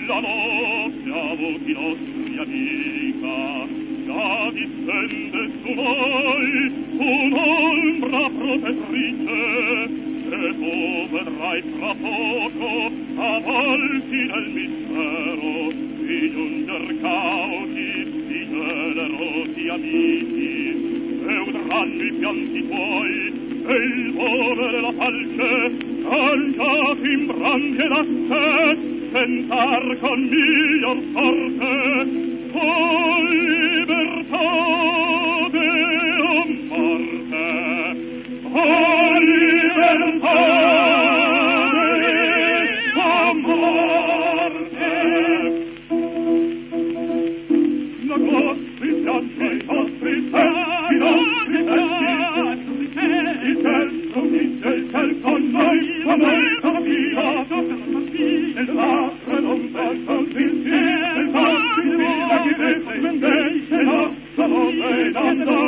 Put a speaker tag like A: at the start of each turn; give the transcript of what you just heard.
A: la notte avuti nostri amica, già distende su noi un'ombra protettrice, e tu vedrai fra poco avvolti nel mistero di giunger cauti di generosi amici, e udranno i pianti tuoi e il volo della falce cangiati in brandi ed asse tentar con miglior sorte o libertà o morte o libertà o morte. La nostri pianti, i nostri pezzi, i nostri pezzi, il cielo vince, il cielo con noi, con noi cammina, nel nostro non verso il nel nostro vita chi descende, nel nostro nome